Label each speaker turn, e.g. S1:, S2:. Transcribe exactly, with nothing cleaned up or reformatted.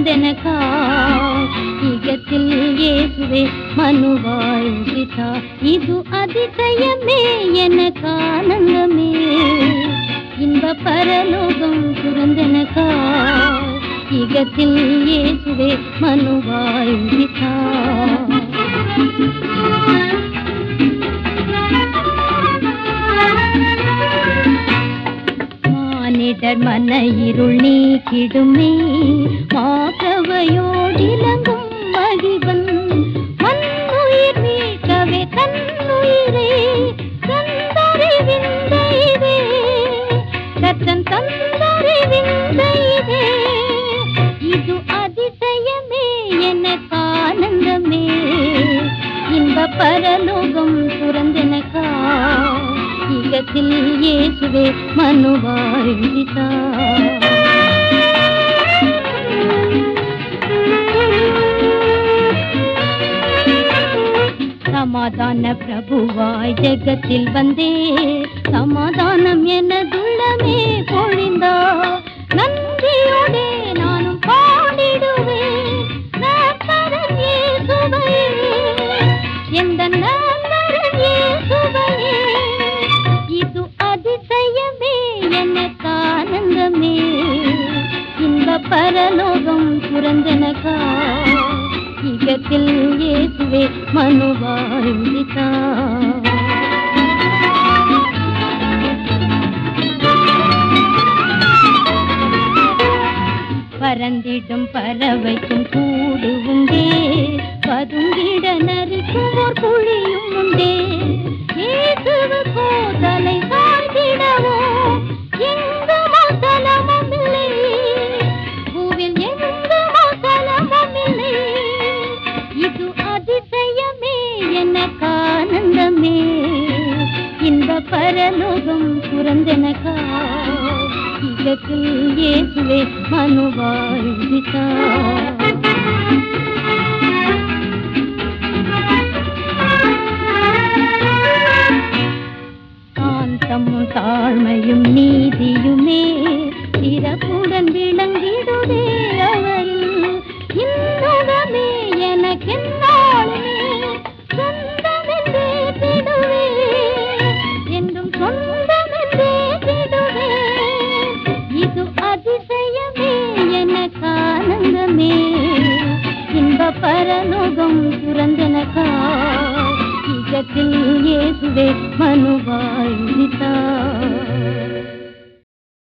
S1: துறந்தெனக்கா ஈகத்தில் இயேசுவே மனுவாய் உதித்தா இது அதிசயமே எனக்கு ஆனந்தமே இன்ப பரலோகம் துறந்தெனக்கா ஈகத்தில் இயேசுவே மனுவாய் உதித்தா மானிடர் மன இருள் நீக்கிடுமே மாற்றவையோடிலங்கும் மகிவன் மண்ணுயிர் மீட்கவே தன்னுயிரே தந்தரை விந்தைதே தத்தன் தந்தரை விந்தைதே இது அதிசயமே எனக்கு ஆனந்தமே இன்ப பரலோகம் துறந்தெனக்கா ஈகத்தில் இயேசுவே மனுவாய் உதித்தா சமாதான பிரபுவாய் ஜகத்தில் வந்தே சமாதானம் எனதுள்ளமே பொழிந்தா நன்றியோடே நானும் பாடிடுவேன் நற்பரன் இயேசுவையே எந்த நற்பரன் இயேசுவையே இது அதிசயமே எனக்கு ஆனந்தமே இன்ப பரலோகம் துறந்தெனக்கா ஈகத்தில் இயேசுவே மனுவாய் உதித்தா பறந்திடும் பறவைக்கும் கூடு உண்டே பதுங்கிட நரிக்கும் ஓர் குழியும் உண்டே இயேசுவுக்கோ தலை சாய்ந்திடவோ எங்குமோ தலமும் இல்லை பூவில் எங்குமோ தலமும் இல்லை இது அதிசயமே எனக்கு ஆனந்தமே இன்ப பரலோகம் துறந்தெனக்கா ஈகத்தில் இயேசுவே மனுவாய் உதித்தா சாந்தமும் தாழ்மையும் நீதியுமே சிறப்புடன் விளங்கிடுதே அவரில் இன்னுமே எனக்கென்னாலுமே சொந்தமென்றே திடுவே என்றும் சொந்தமென்றே திடுவே இது அதிசயமே எனக்கு ஆனந்தமே இன்ப பரலோகம் துறந்தெனக்கா ஈகத்தில் இயேசுவே மனுவாய் உதித்தா